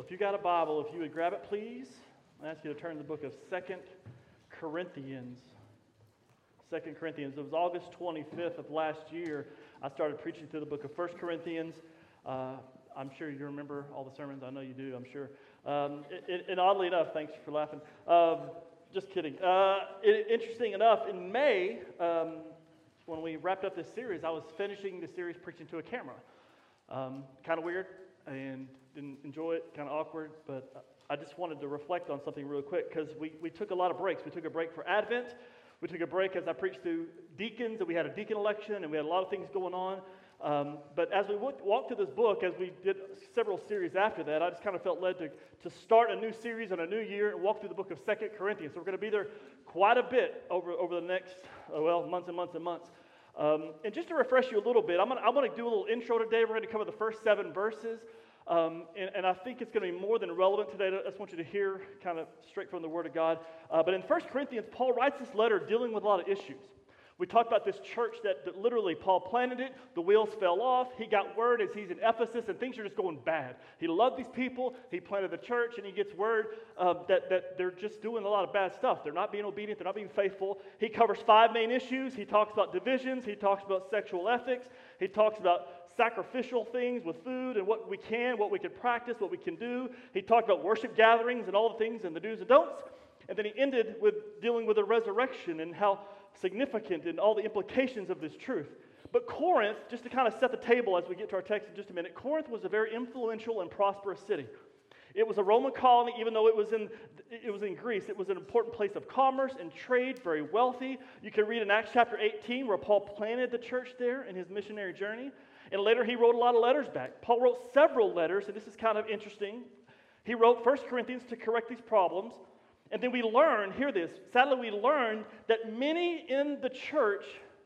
If you got a Bible, if you would grab it, please. I ask you to turn to the book of 2 Corinthians. 2 Corinthians. It was August 25th of last year. I started preaching through the book of 1 Corinthians. I'm sure you remember all the sermons. I know you do, I'm sure. And oddly enough, thanks for laughing. Just kidding. Interesting enough, in May, when we wrapped up this series, I was finishing the series preaching to a camera. Kind of weird and didn't enjoy it, kind of awkward, but I just wanted to reflect on something real quick because we took a lot of breaks. We took a break for Advent. We took a break as I preached through deacons, and we had a deacon election, and we had a lot of things going on. But as we walked through this book, as we did several series after that, I just kind of felt led to start a new series on a new year and walk through the book of 2 Corinthians. So we're going to be there quite a bit over the next, months and months and months. And just to refresh you a little bit, I'm going to do a little intro today. We're going to cover the first 7 verses. And I think it's going to be more than relevant today. I just want you to hear kind of straight from the Word of God. But in 1 Corinthians, Paul writes this letter dealing with a lot of issues. We talked about this church that literally Paul planted it. The wheels fell off. He got word as he's in Ephesus, and things are just going bad. He loved these people. He planted the church, and he gets word that they're just doing a lot of bad stuff. They're not being obedient. They're not being faithful. He covers 5 main issues. He talks about divisions. He talks about sexual ethics. He talks about sacrificial things with food and what we can practice, what we can do. He talked about worship gatherings and all the things and the do's and don'ts. And then he ended with dealing with the resurrection and how significant and all the implications of this truth. But Corinth, just to kind of set the table as we get to our text in just a minute, Corinth was a very influential and prosperous city. It was a Roman colony, even though it was in Greece. It was an important place of commerce and trade, very wealthy. You can read in Acts chapter 18 where Paul planted the church there in his missionary journey. And later he wrote a lot of letters back. Paul wrote several letters, and this is kind of interesting. He wrote 1 Corinthians to correct these problems. And then we learn, hear this, sadly we learned that many in the church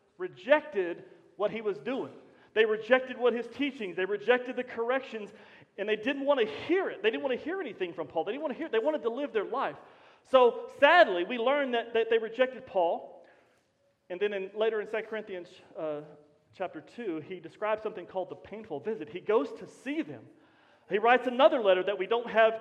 rejected what he was doing. They rejected what his teachings, they rejected the corrections, and they didn't want to hear it. They didn't want to hear anything from Paul. They didn't want to hear it. They wanted to live their life. So sadly, we learned that they rejected Paul. And then later in 2 Corinthians chapter 2, he describes something called the painful visit. He goes to see them. He writes another letter that we don't have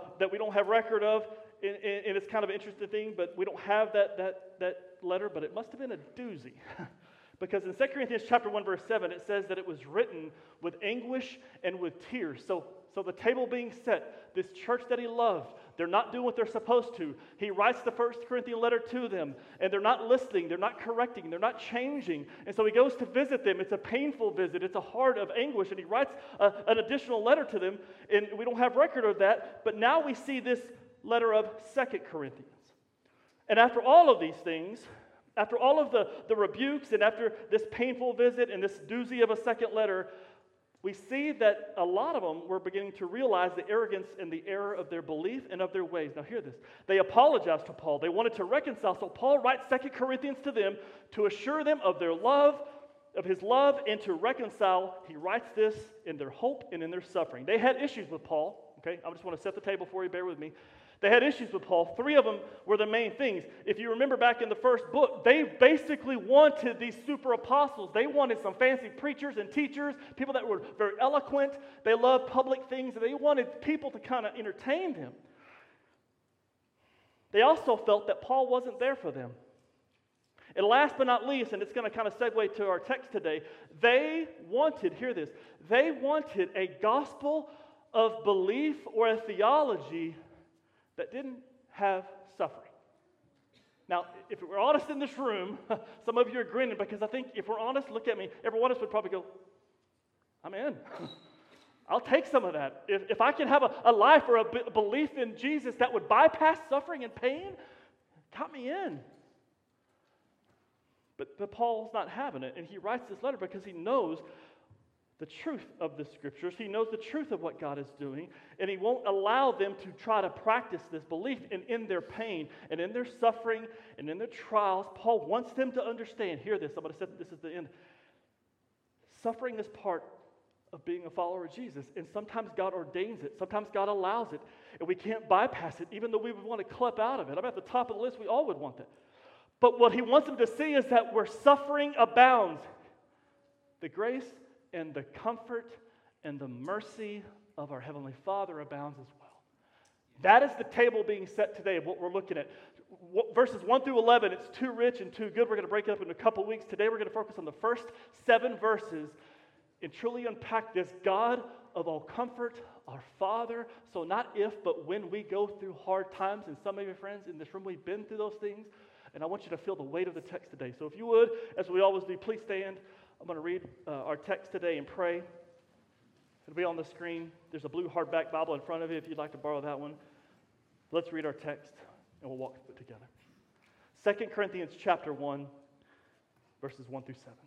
record of. And it's kind of an interesting thing, but we don't have that letter, but it must have been a doozy. Because in 2 Corinthians chapter 1, verse 7, it says that it was written with anguish and with tears. So the table being set, this church that he loved, they're not doing what they're supposed to. He writes the 1 Corinthian letter to them, and they're not listening, they're not correcting, they're not changing. And so he goes to visit them. It's a painful visit. It's a heart of anguish, and he writes an additional letter to them, and we don't have record of that. But now we see this letter of 2 Corinthians. And after all of these things, after all of the rebukes and after this painful visit and this doozy of a second letter, we see that a lot of them were beginning to realize the arrogance and the error of their belief and of their ways. Now hear this. They apologized to Paul. They wanted to reconcile. So Paul writes 2 Corinthians to them to assure them of their love, of his love, and to reconcile. He writes this in their hope and in their suffering. They had issues with Paul. Okay, I just want to set the table for you. Bear with me. They had issues with Paul. 3 of them were the main things. If you remember back in the first book, they basically wanted these super apostles. They wanted some fancy preachers and teachers, people that were very eloquent. They loved public things, and they wanted people to kind of entertain them. They also felt that Paul wasn't there for them. And last but not least, and it's going to kind of segue to our text today, they wanted, hear this, they wanted a gospel of belief or a theology that didn't have suffering. Now, if we're honest in this room, some of you are grinning because I think if we're honest, look at me, every one of us would probably go, I'm in. I'll take some of that. If I can have a life or a belief in Jesus that would bypass suffering and pain, count me in. But Paul's not having it, and he writes this letter because he knows the truth of the Scriptures. He knows the truth of what God is doing, and he won't allow them to try to practice this belief. And in their pain, and in their suffering, and in their trials, Paul wants them to understand, hear this, I'm going to say this is the end. Suffering is part of being a follower of Jesus, and sometimes God ordains it, sometimes God allows it, and we can't bypass it, even though we would want to clip out of it. I'm at the top of the list, we all would want that. But what he wants them to see is that where suffering abounds, the grace and the comfort and the mercy of our Heavenly Father abounds as well. That is the table being set today of what we're looking at. Verses 1 through 11, it's too rich and too good. We're going to break it up in a couple weeks. Today we're going to focus on the first 7 verses and truly unpack this God of all comfort, our Father. So not if, but when we go through hard times, and some of your friends in this room, we've been through those things, and I want you to feel the weight of the text today. So if you would, as we always do, please stand. I'm going to read our text today and pray. It'll be on the screen. There's a blue hardback Bible in front of you if you'd like to borrow that one. Let's read our text, and we'll walk through it together. 2 Corinthians chapter 1, verses 1 through 7.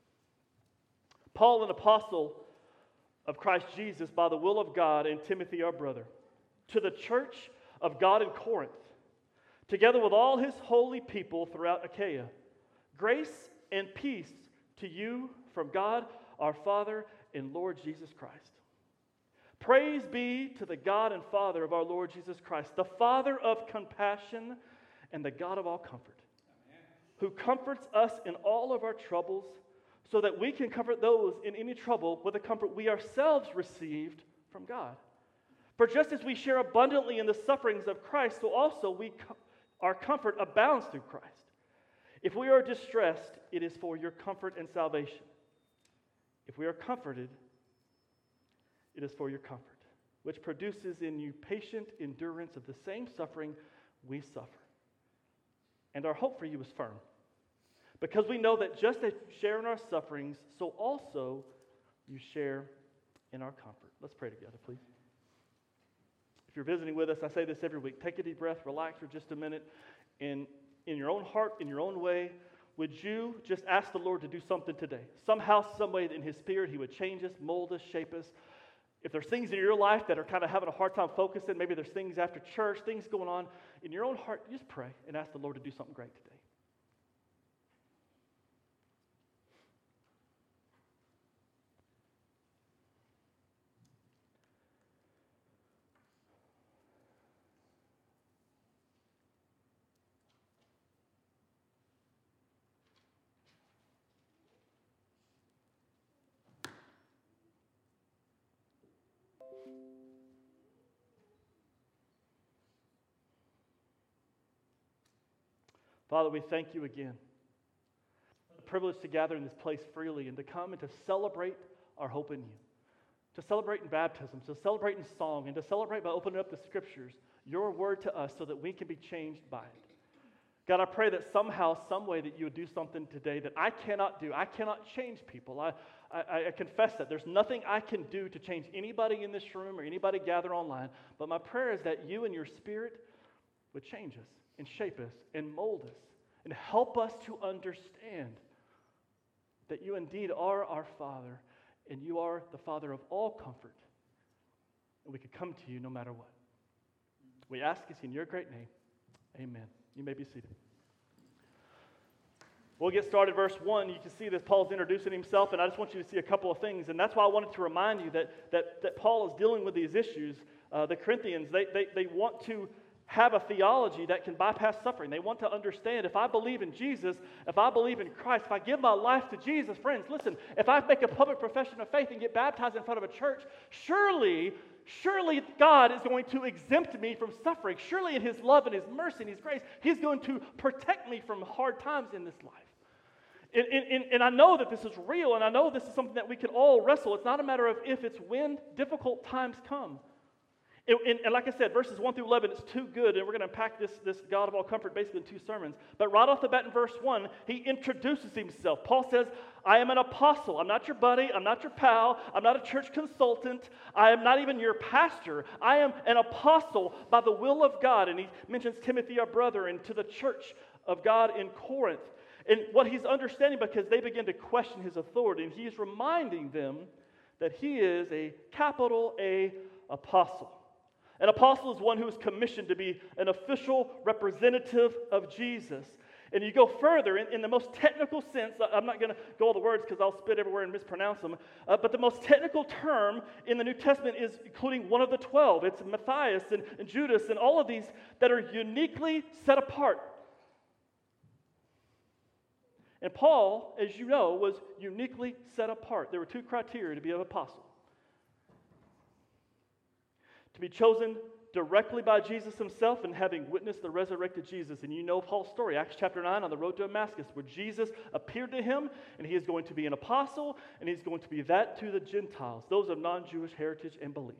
Paul, an apostle of Christ Jesus by the will of God, and Timothy, our brother, to the church of God in Corinth, together with all his holy people throughout Achaia, grace and peace to you from God, our Father, and Lord Jesus Christ. Praise be to the God and Father of our Lord Jesus Christ, the Father of compassion and the God of all comfort, who comforts us in all of our troubles, so that we can comfort those in any trouble with the comfort we ourselves received from God. For just as we share abundantly in the sufferings of Christ, so also our comfort abounds through Christ. If we are distressed, it is for your comfort and salvation. If we are comforted, it is for your comfort, which produces in you patient endurance of the same suffering we suffer. And our hope for you is firm, because we know that just as you share in our sufferings, so also you share in our comfort. Let's pray together, please. If you're visiting with us, I say this every week. Take a deep breath, relax for just a minute, and in your own heart, in your own way, would you just ask the Lord to do something today? Somehow, some way in His Spirit, He would change us, mold us, shape us. If there's things in your life that are kind of having a hard time focusing, maybe there's things after church, things going on in your own heart, just pray and ask the Lord to do something great today. Father, we thank you again for the privilege to gather in this place freely and to come and to celebrate our hope in you, to celebrate in baptism, to celebrate in song, and to celebrate by opening up the Scriptures, your word to us, so that we can be changed by it. God, I pray that somehow, some way that you would do something today that I cannot do. I cannot change people. I confess that. There's nothing I can do to change anybody in this room or anybody gathered online, but my prayer is that you and your Spirit would change us and shape us and mold us and help us to understand that you indeed are our Father and you are the Father of all comfort, and we could come to you no matter what. We ask this in your great name. Amen. You may be seated. We'll get started. Verse 1, you can see that Paul's introducing himself, and I just want you to see a couple of things, and that's why I wanted to remind you that Paul is dealing with these issues. The Corinthians, they want to have a theology that can bypass suffering. They want to understand, if I believe in Jesus, if I believe in Christ, if I give my life to Jesus, friends, listen, if I make a public profession of faith and get baptized in front of a church, surely God is going to exempt me from suffering. Surely in His love and His mercy and His grace, He's going to protect me from hard times in this life. And I know that this is real, and I know this is something that we can all wrestle. It's not a matter of if, it's when difficult times come. And like I said, verses 1 through 11, it's too good, and we're going to unpack this God of all comfort basically in 2 sermons. But right off the bat in verse 1, he introduces himself. Paul says, I am an apostle. I'm not your buddy. I'm not your pal. I'm not a church consultant. I am not even your pastor. I am an apostle by the will of God. And he mentions Timothy, our brother, and to the church of God in Corinth. And what he's understanding, because they begin to question his authority, and he's reminding them that he is a capital A apostle. An apostle is one who is commissioned to be an official representative of Jesus. And you go further, in the most technical sense, I'm not going to go all the words because I'll spit everywhere and mispronounce them, but the most technical term in the New Testament is including one of the 12. It's Matthias and Judas and all of these that are uniquely set apart. And Paul, as you know, was uniquely set apart. There were 2 criteria to be an apostle: to be chosen directly by Jesus himself and having witnessed the resurrected Jesus. And you know Paul's story, Acts chapter 9 on the road to Damascus, where Jesus appeared to him, and he is going to be an apostle, and he's going to be that to the Gentiles, those of non-Jewish heritage and belief.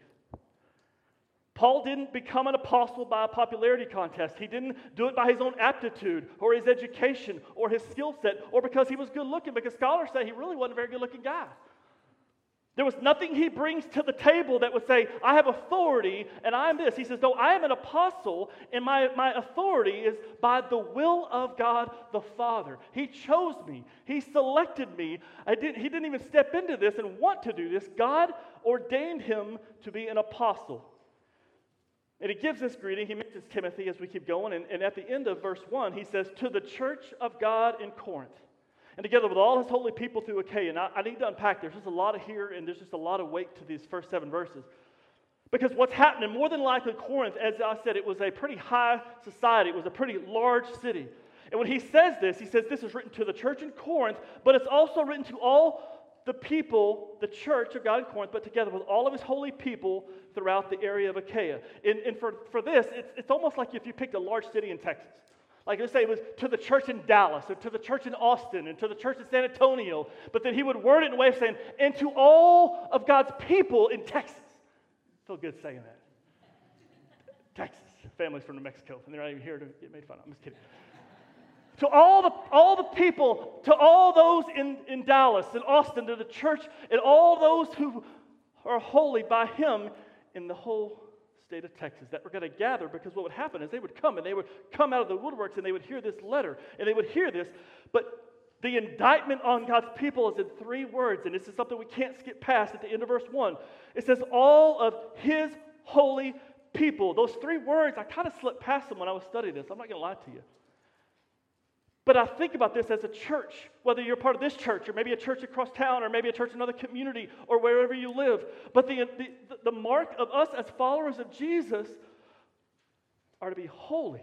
Paul didn't become an apostle by a popularity contest. He didn't do it by his own aptitude or his education or his skill set or because he was good looking, because scholars say he really wasn't a very good looking guy. There was nothing he brings to the table that would say, I have authority and I'm this. He says, no, I am an apostle and my authority is by the will of God the Father. He chose me. He selected me. He didn't even step into this and want to do this. God ordained him to be an apostle. And he gives this greeting. He mentions Timothy as we keep going. And at the end of verse 1, he says, to the church of God in Corinth, and together with all his holy people through Achaia. And I need to unpack. There's just a lot of here, and there's just a lot of weight to these first 7 verses. Because what's happening, more than likely, Corinth, as I said, it was a pretty high society. It was a pretty large city. And when he says this is written to the church in Corinth, but it's also written to all the people, the church of God in Corinth, but together with all of his holy people throughout the area of Achaia. And for this, it's almost like if you picked a large city in Texas. Like let's say it was to the church in Dallas, or to the church in Austin, and to the church in San Antonio. But then he would word it in a way of saying, and to all of God's people in Texas. I feel good saying that. Texas. Families from New Mexico, and they're not even here to get made fun of. I'm just kidding. To all the people, to all those in Dallas and Austin, to the church, and all those who are holy by him in the whole state of Texas that were going to gather, because what would happen is they would come out of the woodworks and they would hear this letter and they would hear this, but the indictment on God's people is in 3 words, and this is something we can't skip past at the end of verse 1. It says, all of his holy people. Those 3 words, I kind of slipped past them when I was studying this. I'm not going to lie to you. But I think about this as a church, whether you're part of this church or maybe a church across town or maybe a church in another community or wherever you live. But the mark of us as followers of Jesus are to be holy.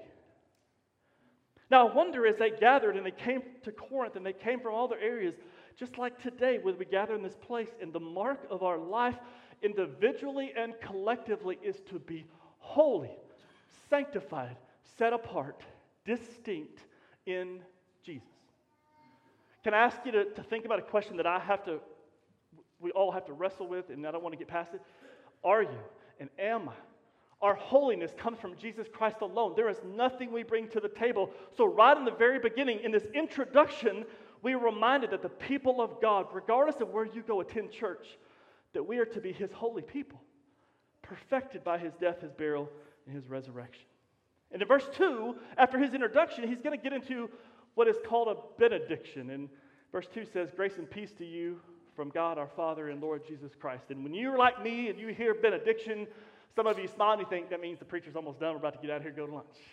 Now I wonder, as they gathered and they came to Corinth and they came from all their areas, just like today when we gather in this place, and the mark of our life individually and collectively is to be holy, sanctified, set apart, distinct in Jesus. Can I ask you to think about a question that we all have to wrestle with, and I don't want to get past it? Are you and am I? Our holiness comes from Jesus Christ alone. There is nothing we bring to the table. So right in the very beginning, in this introduction, we are reminded that the people of God, regardless of where you go attend church, that we are to be his holy people, perfected by his death, his burial, and his resurrection. And in verse 2, after his introduction, he's going to get into what is called a benediction. And verse 2 says, grace and peace to you from God our Father and Lord Jesus Christ. And when you're like me and you hear benediction, some of you smile and you think that means the preacher's almost done. We're about to get out of here and go to lunch.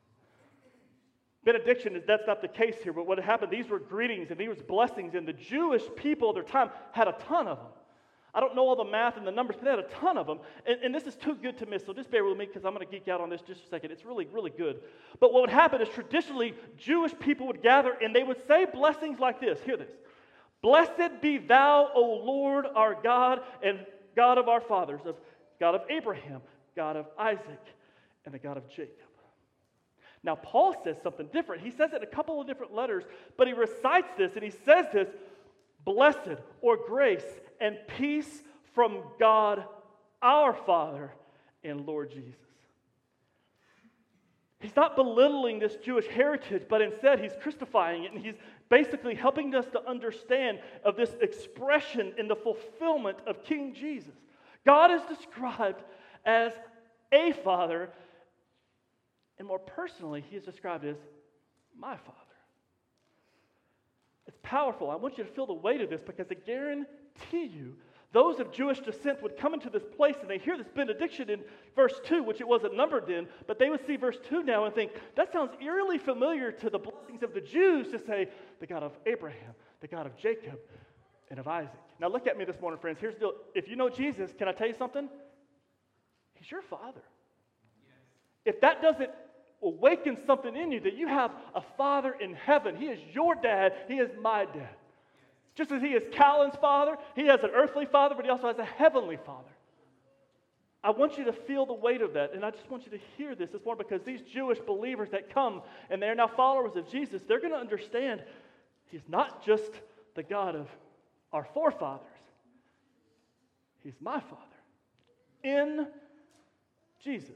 Benediction, that's not the case here. But what happened, these were greetings and these were blessings. And the Jewish people of their time had a ton of them. I don't know all the math and the numbers, but they had a ton of them. And this is too good to miss, so just bear with me because I'm going to geek out on this just a second. It's really, really good. But what would happen is traditionally, Jewish people would gather and they would say blessings like this. Hear this. Blessed be thou, O Lord, our God, and God of our fathers, of God of Abraham, God of Isaac, and the God of Jacob. Now, Paul says something different. He says it in a couple of different letters, but he recites this and he says this, blessed or grace and peace from God our Father and Lord Jesus. He's not belittling this Jewish heritage, but instead he's Christifying it, and he's basically helping us to understand of this expression in the fulfillment of King Jesus. God is described as a Father, and more personally, he is described as my Father. It's powerful. I want you to feel the weight of this because I guarantee you, those of Jewish descent would come into this place and they hear this benediction in verse 2, which it wasn't numbered in, but they would see verse 2 now and think, that sounds eerily familiar to the blessings of the Jews to say, the God of Abraham, the God of Jacob, and of Isaac. Now look at me this morning, friends. Here's the deal. If you know Jesus, can I tell you something? He's your Father. Yes. If that doesn't awaken something in you, that you have a Father in heaven. He is your dad. He is my dad. Just as he is Callan's father, he has an earthly father, but he also has a heavenly Father. I want you to feel the weight of that, and I just want you to hear this this morning, because these Jewish believers that come and they're now followers of Jesus, they're going to understand He's not just the God of our forefathers. He's my Father in Jesus.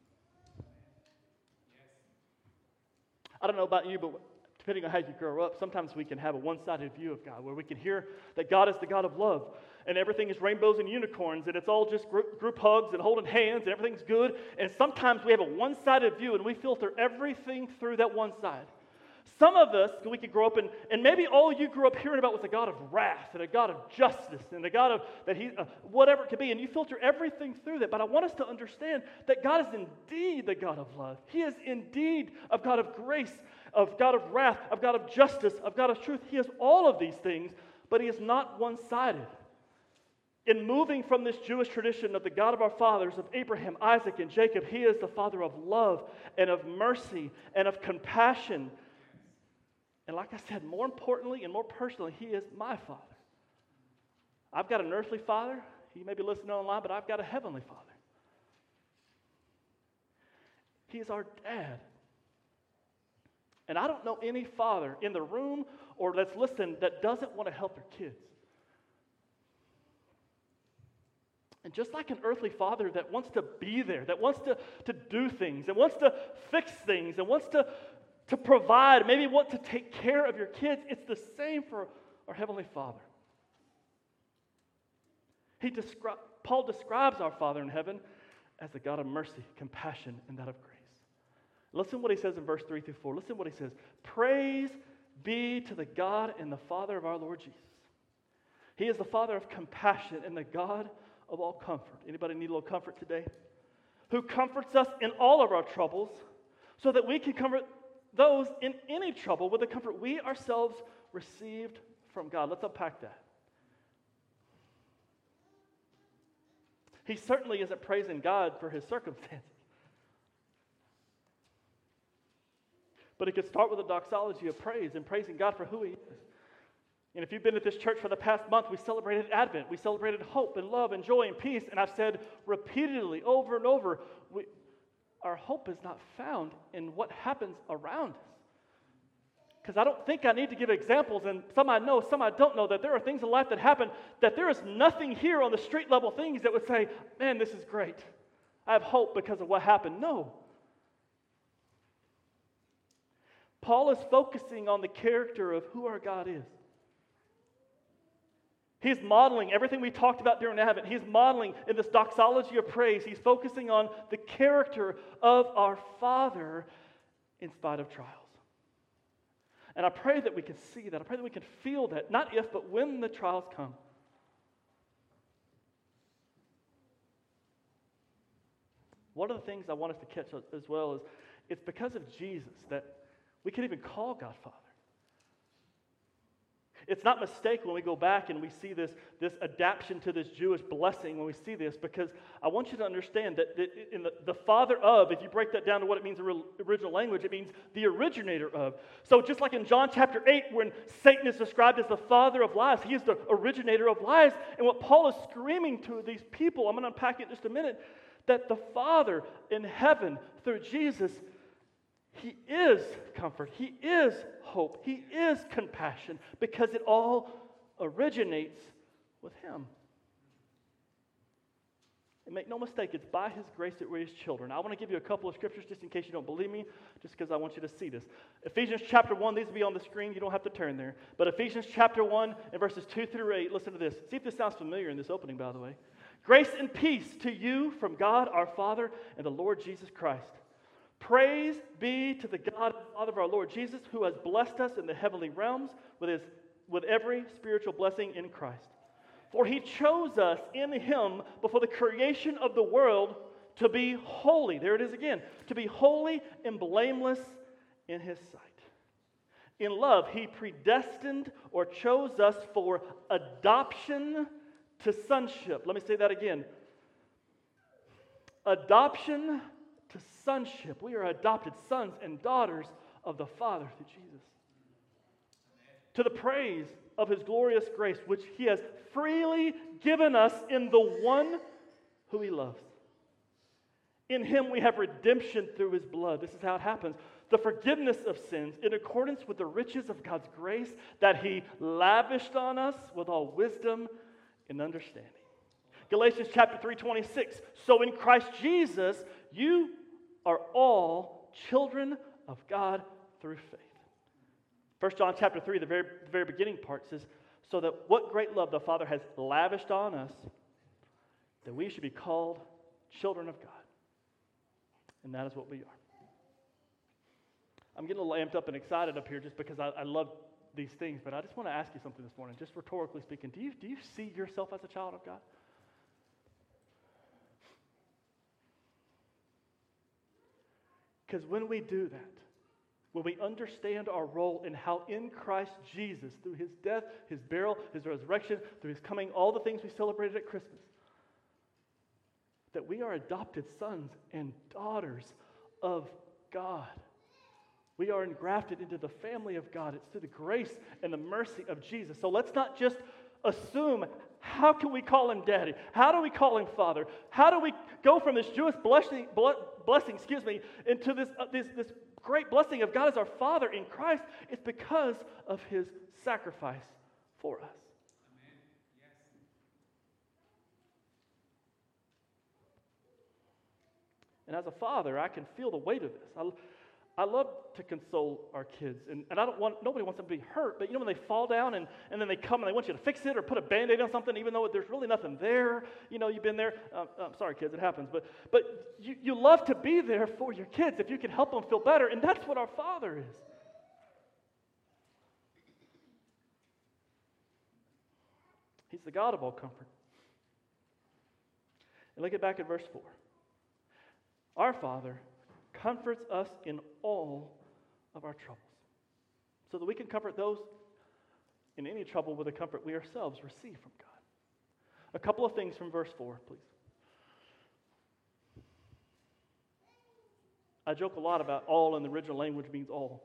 I don't know about you, but depending on how you grow up, sometimes we can have a one-sided view of God, where we can hear that God is the God of love, and everything is rainbows and unicorns, and it's all just group hugs and holding hands, and everything's good. And sometimes we have a one-sided view, and we filter everything through that one side. Some of us, we could grow up, and maybe all you grew up hearing about was a God of wrath, and a God of justice, and a God of, that He, whatever it could be, and you filter everything through that. But I want us to understand that God is indeed the God of love. He is indeed a God of grace, of God of wrath, of God of justice, of God of truth. He is all of these things, but He is not one-sided. In moving from this Jewish tradition of the God of our fathers, of Abraham, Isaac, and Jacob, He is the Father of love and of mercy and of compassion. And like I said, more importantly and more personally, He is my Father. I've got an earthly father. You may be listening online, but I've got a heavenly Father. He is our dad. And I don't know any father in the room or that's listening that doesn't want to help their kids. And just like an earthly father that wants to be there, that wants to do things, and wants to fix things, and wants to provide, maybe want to take care of your kids, it's the same for our Heavenly Father. Paul describes our Father in heaven as a God of mercy, compassion, and that of grace. Listen what he says in verse 3 through 4. Listen what he says. Praise be to the God and the Father of our Lord Jesus. He is the Father of compassion and the God of all comfort. Anybody need a little comfort today? Who comforts us in all of our troubles, so that we can comfort those in any trouble with the comfort we ourselves received from God. Let's unpack that. He certainly isn't praising God for his circumstances. But he could start with a doxology of praise and praising God for who He is. And if you've been at this church for the past month, we celebrated Advent. We celebrated hope and love and joy and peace. And I've said repeatedly over and over, our hope is not found in what happens around us. Because I don't think I need to give examples, and some I know, some I don't know, that there are things in life that happen, that there is nothing here on the street level things that would say, man, this is great. I have hope because of what happened. No. Paul is focusing on the character of who our God is. He's modeling everything we talked about during Advent. He's modeling in this doxology of praise. He's focusing on the character of our Father in spite of trials. And I pray that we can see that. I pray that we can feel that, not if, but when the trials come. One of the things I want us to catch as well is it's because of Jesus that we can even call God Father. It's not mistake when we go back and we see this adaptation to this Jewish blessing when we see this, because I want you to understand that in the father of, if you break that down to what it means in original language, it means the originator of. So just like in John chapter 8, when Satan is described as the father of lies, he is the originator of lies. And what Paul is screaming to these people, I'm going to unpack it in just a minute, that the Father in heaven through Jesus, He is comfort, He is hope, He is compassion, because it all originates with Him. And make no mistake, it's by His grace that we're His children. I want to give you a couple of scriptures just in case you don't believe me, just because I want you to see this. Ephesians chapter 1, these will be on the screen, you don't have to turn there. But Ephesians chapter 1 and verses 2 through 8, listen to this. See if this sounds familiar in this opening, by the way. Grace and peace to you from God our Father and the Lord Jesus Christ. Praise be to the God and Father of our Lord Jesus, who has blessed us in the heavenly realms with every spiritual blessing in Christ. For He chose us in Him before the creation of the world to be holy. There it is again. To be holy and blameless in His sight. In love, He predestined or chose us for adoption to sonship. Let me say that again. Adoption to sonship. We are adopted sons and daughters of the Father through Jesus. To the praise of His glorious grace, which He has freely given us in the one who He loves. In him we have redemption through his blood. This is how it happens. The forgiveness of sins in accordance with the riches of God's grace that he lavished on us with all wisdom and understanding. Galatians chapter 3:26. So in Christ Jesus, you are all children of God through faith. 1 John chapter 3, the very beginning part says, so that what great love the Father has lavished on us, that we should be called children of God. And that is what we are. I'm getting a little amped up and excited up here just because I love these things, but I just want to ask you something this morning, just rhetorically speaking. Do you see yourself as a child of God? Because when we do that, when we understand our role in how in Christ Jesus, through his death, his burial, his resurrection, through his coming, all the things we celebrated at Christmas, that we are adopted sons and daughters of God. We are engrafted into the family of God. It's through the grace and the mercy of Jesus. So let's not just assume, how can we call him daddy? How do we call him father? How do we go from this Jewish blessing into this great blessing of God as our Father in Christ? It's because of his sacrifice for us. Amen. Yes. And as a father, I can feel the weight of this. I love to console our kids, and nobody wants them to be hurt, but when they fall down and then they come and they want you to fix it or put a Band-Aid on something, even though there's really nothing there, you've been there. I'm sorry, kids, it happens, but you love to be there for your kids if you can help them feel better, and that's what our Father is. He's the God of all comfort. And look back at verse 4. Our Father comforts us in all of our troubles, so that we can comfort those in any trouble with the comfort we ourselves receive from God. A couple of things from verse 4, please. I joke a lot about all in the original language means all.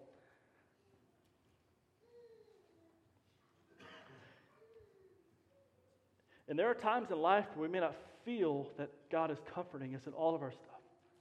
And there are times in life where we may not feel that God is comforting us in all of our stuff.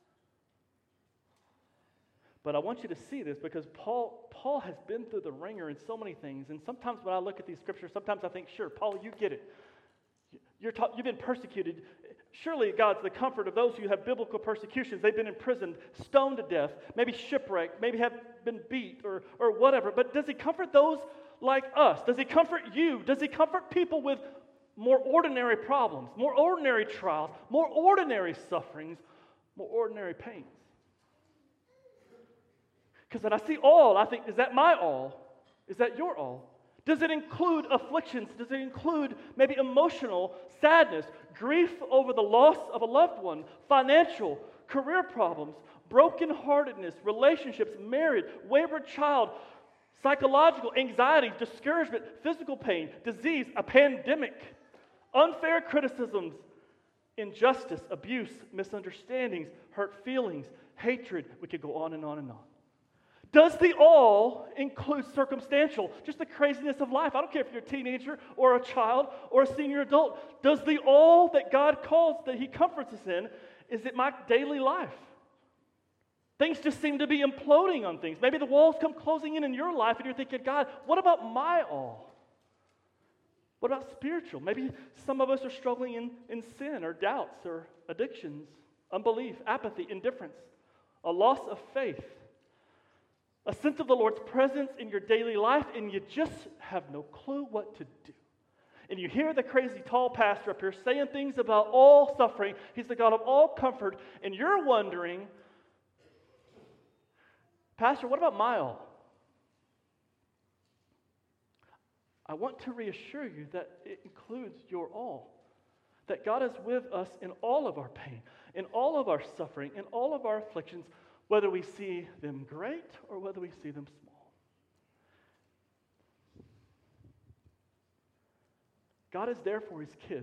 But I want you to see this because Paul has been through the ringer in so many things. And sometimes when I look at these scriptures, sometimes I think, sure, Paul, you get it. You've been persecuted. Surely God's the comfort of those who have biblical persecutions. They've been imprisoned, stoned to death, maybe shipwrecked, maybe have been beat or whatever. But does he comfort those like us? Does he comfort you? Does he comfort people with more ordinary problems, more ordinary trials, more ordinary sufferings, more ordinary pains? Because when I see all, I think, is that my all? Is that your all? Does it include afflictions? Does it include maybe emotional sadness, grief over the loss of a loved one, financial, career problems, brokenheartedness, relationships, marriage, wayward child, psychological anxiety, discouragement, physical pain, disease, a pandemic, unfair criticisms, injustice, abuse, misunderstandings, hurt feelings, hatred? We could go on and on and on. Does the all include circumstantial, just the craziness of life? I don't care if you're a teenager or a child or a senior adult. Does the all that God calls, that he comforts us in, is it my daily life? Things just seem to be imploding on things. Maybe the walls come closing in your life and you're thinking, God, what about my all? What about spiritual? Maybe some of us are struggling in sin or doubts or addictions, unbelief, apathy, indifference, a loss of faith, a sense of the Lord's presence in your daily life, and you just have no clue what to do. And you hear the crazy tall pastor up here saying things about all suffering. He's the God of all comfort, and you're wondering, Pastor, what about my all? I want to reassure you that it includes your all. That God is with us in all of our pain, in all of our suffering, in all of our afflictions, whether we see them great or whether we see them small. God is there for his kids.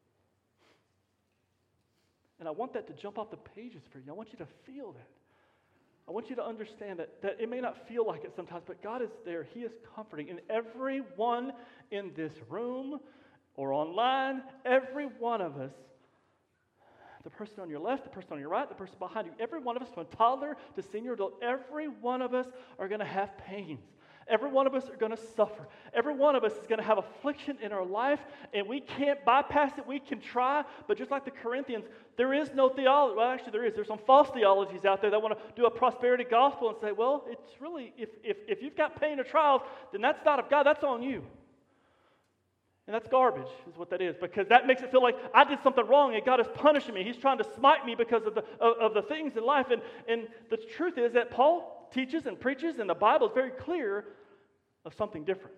And I want that to jump off the pages for you. I want you to feel that. I want you to understand that it may not feel like it sometimes, but God is there. He is comforting. And everyone in this room or online, every one of us The person on your left, the person on your right, the person behind you, every one of us, from toddler to senior adult, every one of us are going to have pains. Every one of us are going to suffer. Every one of us is going to have affliction in our life, and we can't bypass it. We can try, but just like the Corinthians, there is no theology. Well, actually, there is. There's some false theologies out there that want to do a prosperity gospel and say, well, it's really, if you've got pain or trials, then that's not of God. That's on you. And that's garbage, is what that is, because that makes it feel like I did something wrong and God is punishing me. He's trying to smite me because of the things in life. And the truth is that Paul teaches and preaches, and the Bible is very clear of something different.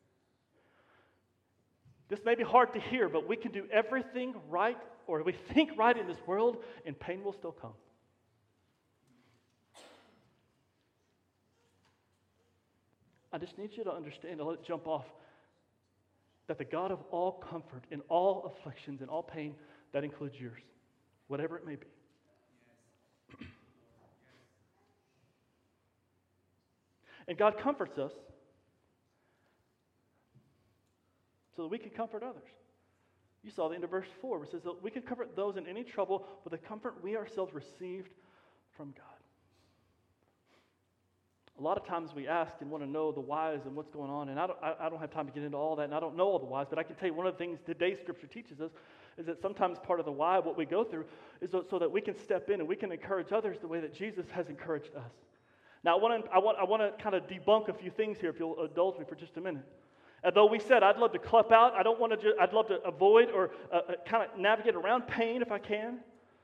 This may be hard to hear, but we can do everything right, or we think right in this world, and pain will still come. I just need you to understand, to let it jump off, that the God of all comfort in all afflictions and all pain, that includes yours, whatever it may be. And God comforts us so that we can comfort others. You saw the end of verse 4, where it says that we can comfort those in any trouble with the comfort we ourselves received from God. A lot of times we ask and want to know the whys and what's going on, and I don't have time to get into all that, and I don't know all the whys, but I can tell you one of the things today's Scripture teaches us is that sometimes part of the why of what we go through is so that we can step in and we can encourage others the way that Jesus has encouraged us. Now, I want to kind of debunk a few things here, if you'll indulge me for just a minute. Although we said I'd love to clup out, I'd love to avoid or kind of navigate around pain if I can.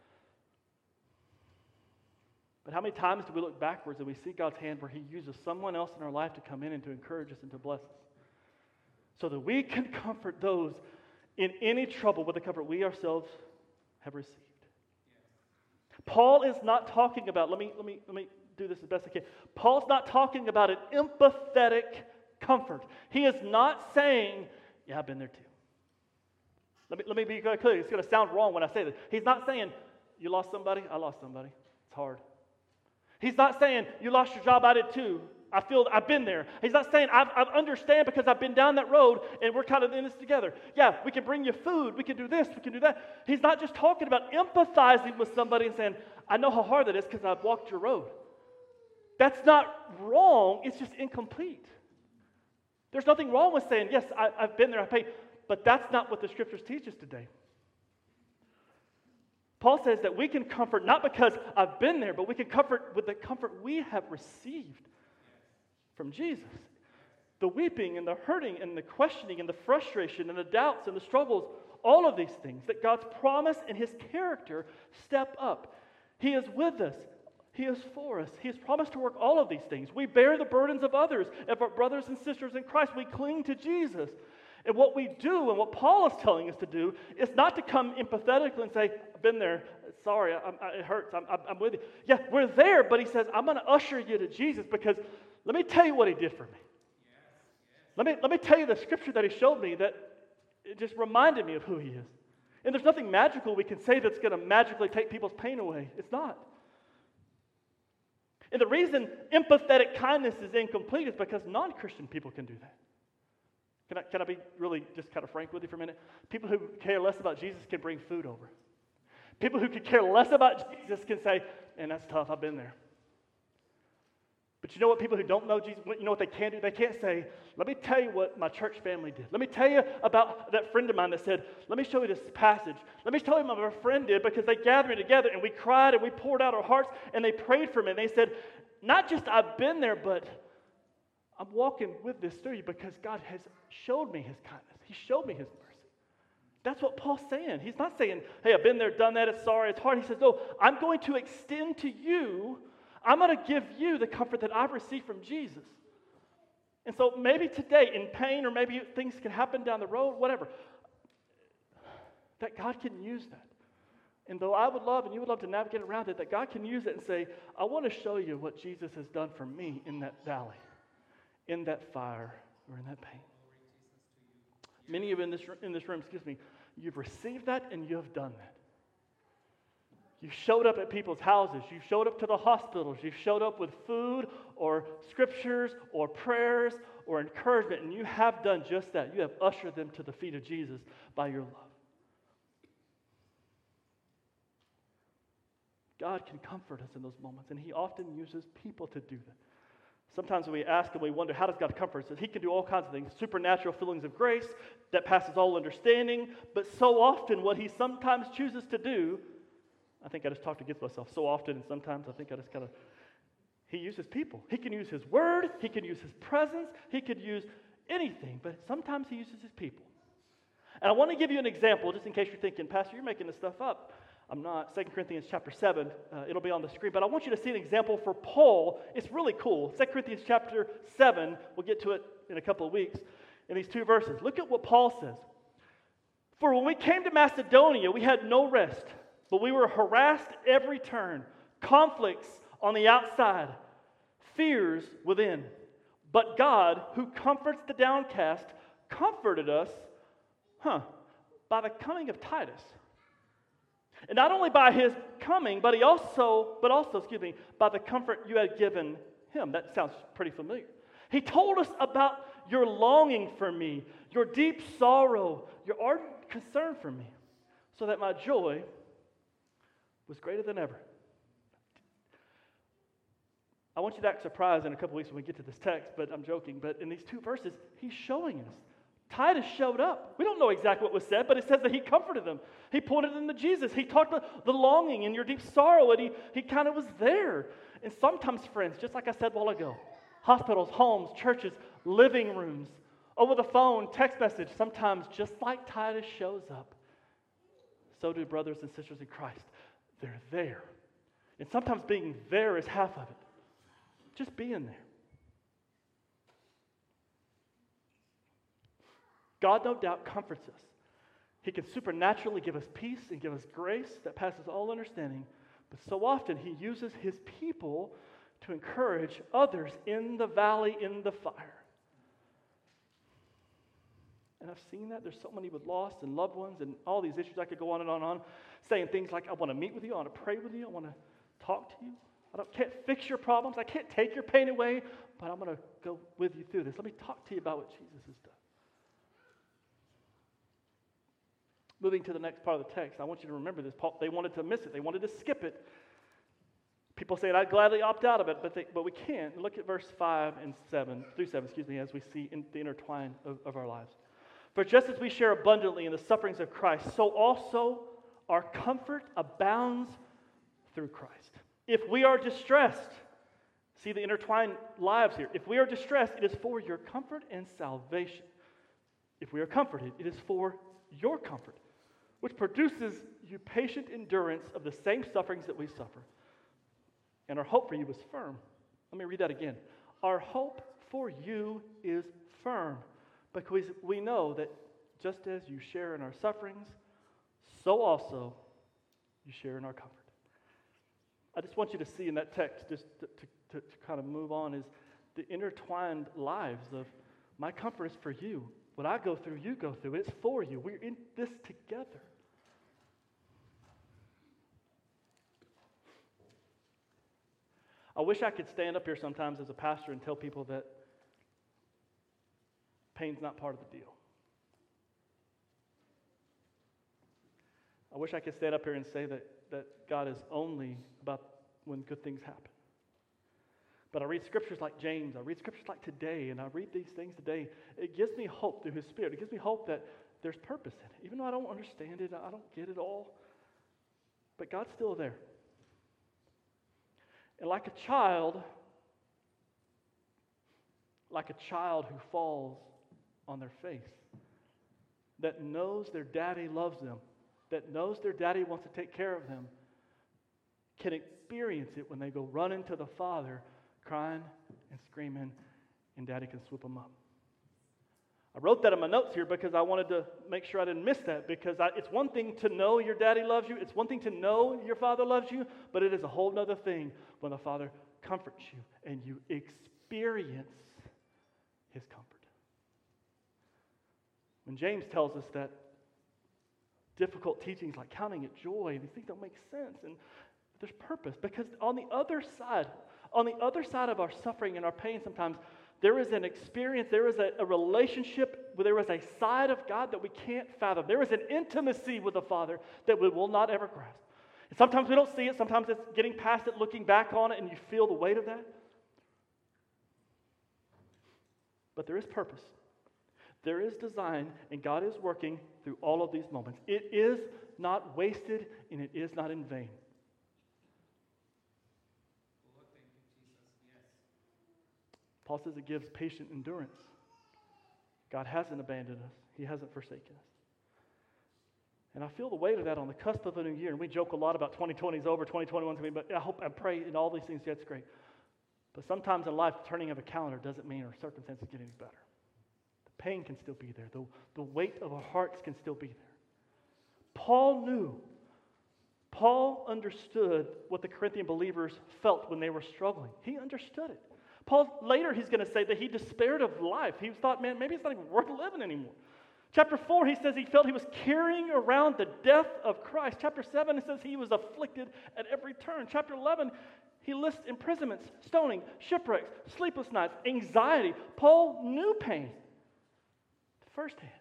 But how many times do we look backwards and we see God's hand where He uses someone else in our life to come in and to encourage us and to bless us, so that we can comfort those in any trouble with the comfort we ourselves have received? Paul is not talking about, let me do this as best I can. Paul's not talking about an empathetic comfort. He is not saying, yeah, I've been there too. Let me be clear. It's going to sound wrong when I say this. He's not saying, you lost somebody, I lost somebody. It's hard. He's not saying, you lost your job, I did too. I've been there. He's not saying, I understand because I've been down that road and we're kind of in this together. Yeah, we can bring you food, we can do this, we can do that. He's not just talking about empathizing with somebody and saying, I know how hard that is because I've walked your road. That's not wrong, it's just incomplete. There's nothing wrong with saying, yes, I've been there, I've paid, but that's not what the Scriptures teach us today. Paul says that we can comfort not because I've been there, but we can comfort with the comfort we have received from Jesus. The weeping and the hurting and the questioning and the frustration and the doubts and the struggles, all of these things, that God's promise and His character step up. He is with us. He is for us. He has promised to work all of these things. We bear the burdens of others, of our brothers and sisters in Christ. We cling to Jesus. And what we do and what Paul is telling us to do is not to come empathetically and say, I've been there. Sorry, it hurts. I'm with you. Yeah, we're there, but he says, I'm going to usher you to Jesus because let me tell you what He did for me. Let me tell you the Scripture that He showed me that it just reminded me of who He is. And there's nothing magical we can say that's going to magically take people's pain away. It's not. And the reason empathetic kindness is incomplete is because non-Christian people can do that. Can I be really just kind of frank with you for a minute? People who care less about Jesus can bring food over. People who could care less about Jesus can say, man, that's tough, I've been there. But you know what people who don't know Jesus, you know what they can do? They can't say, let me tell you what my church family did. Let me tell you about that friend of mine that said, let me show you this passage. Let me tell you what my friend did because they gathered together and we cried and we poured out our hearts and they prayed for me. And they said, not just I've been there, but I'm walking with this through you because God has showed me His kindness. He showed me His mercy. That's what Paul's saying. He's not saying, hey, I've been there, done that, it's sorry, it's hard. He says, no, I'm going to extend to you, I'm going to give you the comfort that I've received from Jesus. And so maybe today in pain or maybe things can happen down the road, whatever, that God can use that. And though I would love and you would love to navigate around it, that God can use it and say, I want to show you what Jesus has done for me in that valley, in that fire, or in that pain. Many of you in this room, you've received that and you have done that. You showed up at people's houses. You showed up to the hospitals. You showed up with food or scriptures or prayers or encouragement, and you have done just that. You have ushered them to the feet of Jesus by your love. God can comfort us in those moments, and He often uses people to do that. Sometimes we ask and we wonder, how does God comfort us? He can do all kinds of things, supernatural feelings of grace that passes all understanding, but so often what He sometimes chooses to do, I think I just talked against myself, so often, and sometimes I think I just kind of, He uses people. He can use His word, He can use His presence, He could use anything, but sometimes He uses His people. And I want to give you an example, just in case you're thinking, Pastor, you're making this stuff up. I'm not. 2 Corinthians chapter 7, it'll be on the screen, but I want you to see an example for Paul. It's really cool. 2 Corinthians chapter 7, we'll get to it in a couple of weeks, in these two verses. Look at what Paul says. For when we came to Macedonia, we had no rest, but we were harassed every turn, conflicts on the outside, fears within. But God, who comforts the downcast, comforted us, by the coming of Titus. And not only by his coming, but also, by the comfort you had given him. That sounds pretty familiar. He told us about your longing for me, your deep sorrow, your ardent concern for me, so that my joy was greater than ever. I want you to act surprised in a couple weeks when we get to this text, but I'm joking. But in these two verses, he's showing us. Titus showed up. We don't know exactly what was said, but it says that he comforted them. He pointed them to Jesus. He talked about the longing and your deep sorrow, and he kind of was there. And sometimes, friends, just like I said a while ago, hospitals, homes, churches, living rooms, over the phone, text message, sometimes just like Titus shows up, so do brothers and sisters in Christ. They're there. And sometimes being there is half of it. Just being there. God, no doubt, comforts us. He can supernaturally give us peace and give us grace that passes all understanding. But so often, He uses His people to encourage others in the valley, in the fire. And I've seen that. There's so many with loss and loved ones and all these issues. I could go on and on and on, saying things like, I want to meet with you, I want to pray with you, I want to talk to you. Can't fix your problems, I can't take your pain away, but I'm going to go with you through this. Let me talk to you about what Jesus has done. Moving to the next part of the text, I want you to remember this. They wanted to miss it. They wanted to skip it. People say, I'd gladly opt out of it, but we can't. Look at verse 5 and 7, through 7, as we see in the intertwine of our lives. For just as we share abundantly in the sufferings of Christ, so also our comfort abounds through Christ. If we are distressed, see the intertwined lives here. If we are distressed, it is for your comfort and salvation. If we are comforted, it is for your comfort, which produces you patient endurance of the same sufferings that we suffer. And our hope for you is firm. Let me read that again. Our hope for you is firm, because we know that just as you share in our sufferings, so also you share in our comfort. I just want you to see in that text, just to kind of move on, is the intertwined lives of my comfort is for you. What I go through, you go through. It's for you. We're in this together. I wish I could stand up here sometimes as a pastor and tell people that pain's not part of the deal. I wish I could stand up here and say that God is only about when good things happen. But I read scriptures like James, I read scriptures like today, and I read these things today. It gives me hope through His Spirit. It gives me hope that there's purpose in it. Even though I don't understand it, I don't get it all, but God's still there. And like a child who falls on their face, that knows their daddy loves them, that knows their daddy wants to take care of them, can experience it when they go running to the Father, crying and screaming, and daddy can swoop them up. I wrote that in my notes here because I wanted to make sure I didn't miss that, because it's one thing to know your daddy loves you, it's one thing to know your father loves you, but it is a whole other thing when the Father comforts you and you experience His comfort. When James tells us that difficult teachings like counting it joy, these things don't make sense, and there's purpose, because on the other side of our suffering and our pain sometimes, there is an experience, there is a relationship, there is a side of God that we can't fathom. There is an intimacy with the Father that we will not ever grasp. And sometimes we don't see it. Sometimes it's getting past it, looking back on it, and you feel the weight of that. But there is purpose. There is design, and God is working through all of these moments. It is not wasted, and it is not in vain. Lord, thank you, Jesus. Yes. Paul says it gives patient endurance. God hasn't abandoned us. He hasn't forsaken us. And I feel the weight of that on the cusp of a new year. And we joke a lot about 2020 is over, 2021 is coming, but I hope, I pray, and all these things, that's great. But sometimes in life, turning of a calendar doesn't mean our circumstances get any better. The pain can still be there. The weight of our hearts can still be there. Paul knew. Paul understood what the Corinthian believers felt when they were struggling. He understood it. Paul, later he's going to say that he despaired of life. He thought, man, maybe it's not even worth living anymore. Chapter 4, he says he felt he was carrying around the death of Christ. Chapter 7, it says he was afflicted at every turn. Chapter 11, he lists imprisonments, stoning, shipwrecks, sleepless nights, anxiety. Paul knew pain firsthand.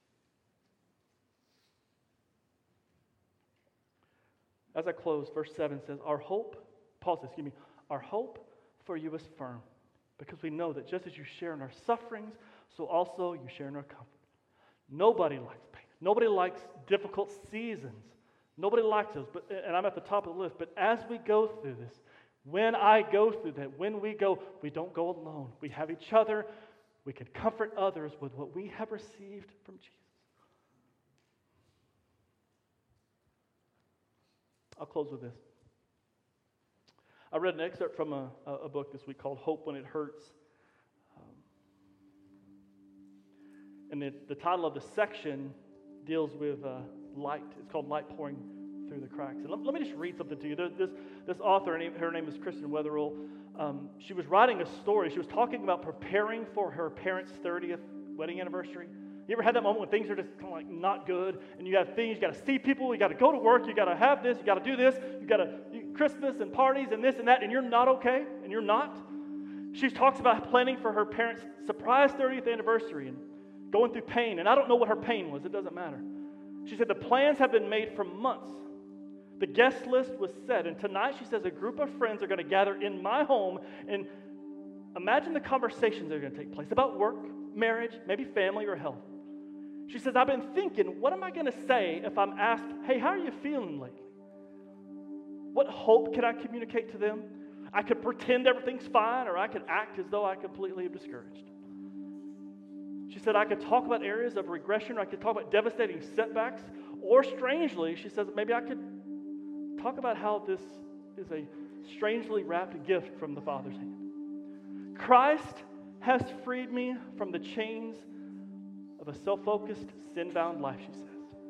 As I close, verse 7 says, Paul says, our hope for you is firm, because we know that just as you share in our sufferings, so also you share in our comfort. Nobody likes pain. Nobody likes difficult seasons. Nobody likes those, and I'm at the top of the list. But as we go through this, when I go through that, when we go, we don't go alone. We have each other. We can comfort others with what we have received from Jesus. I'll close with this. I read an excerpt from a book this week called Hope When It Hurts. And the title of the section deals with light. It's called Light Pouring Through the Cracks. And let me just read something to you. This author, her name is Kristen Wetherell. She was writing a story. She was talking about preparing for her parents' 30th wedding anniversary. You ever had that moment when things are just kind of like not good, and you have things, you got to see people, you got to go to work, you got to have this, you got to do this, you got to Christmas and parties and this and that, and you're not okay, and you're not. She talks about planning for her parents' surprise 30th anniversary and going through pain, and I don't know what her pain was. It doesn't matter. She said the plans have been made for months. The guest list was set, and tonight, she says, a group of friends are going to gather in my home, and imagine the conversations that are going to take place about work, marriage, maybe family or health. She says, I've been thinking, what am I going to say if I'm asked, hey, how are you feeling lately? What hope can I communicate to them? I could pretend everything's fine, or I could act as though I completely am discouraged. She said, I could talk about areas of regression, or I could talk about devastating setbacks, or strangely, she says, maybe I could talk about how this is a strangely wrapped gift from the Father's hand. Christ has freed me from the chains of a self-focused, sin-bound life, she says.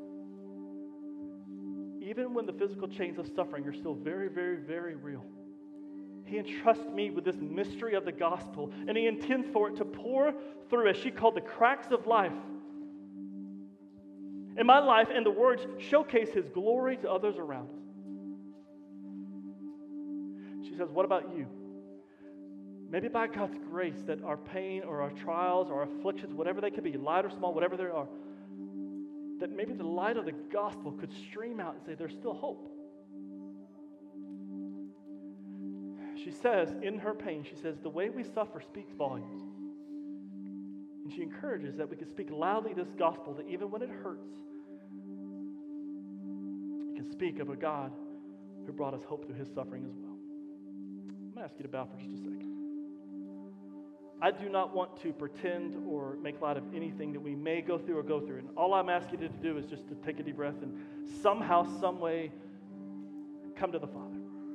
Even when the physical chains of suffering are still very, very, very real, He entrusts me with this mystery of the gospel, and He intends for it to pour through, as she called, the cracks of life in my life, and the words showcase His glory to others around us. She says, what about you? Maybe by God's grace that our pain or our trials or our afflictions, whatever they could be, light or small, whatever they are, that maybe the light of the gospel could stream out and say there's still hope. She says, in her pain, she says, the way we suffer speaks volumes. And she encourages that we can speak loudly this gospel, that even when it hurts, we can speak of a God who brought us hope through His suffering as well. I'm going to ask you to bow for just a second. I do not want to pretend or make light of anything that we may go through or go through. And all I'm asking you to do is just to take a deep breath and somehow, some way, come to the Father.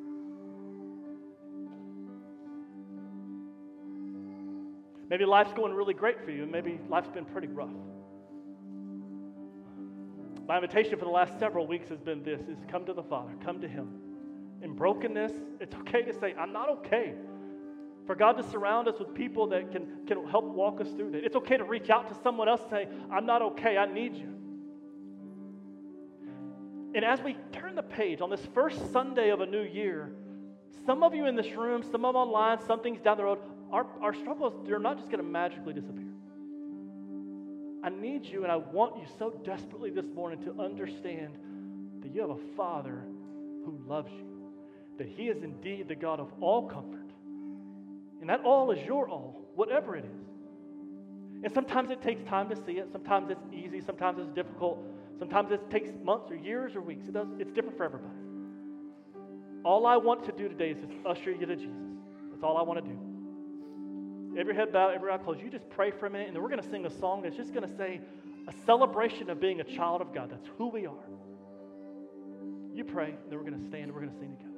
Maybe life's going really great for you, and maybe life's been pretty rough. My invitation for the last several weeks has been this, is come to the Father, come to Him. In brokenness, it's okay to say, I'm not okay. For God to surround us with people that can help walk us through that. It's okay to reach out to someone else and say, I'm not okay, I need you. And as we turn the page on this first Sunday of a new year, some of you in this room, some of them online, some things down the road, our struggles, they're not just going to magically disappear. I need you and I want you so desperately this morning to understand that you have a Father who loves you, that He is indeed the God of all comfort. And that all is your all, whatever it is. And sometimes it takes time to see it. Sometimes it's easy. Sometimes it's difficult. Sometimes it takes months or years or weeks. It's different for everybody. All I want to do today is just usher you to Jesus. That's all I want to do. Every head bowed, every eye closed. You just pray for a minute, and then we're going to sing a song that's just going to say a celebration of being a child of God. That's who we are. You pray, and then we're going to stand and we're going to sing together.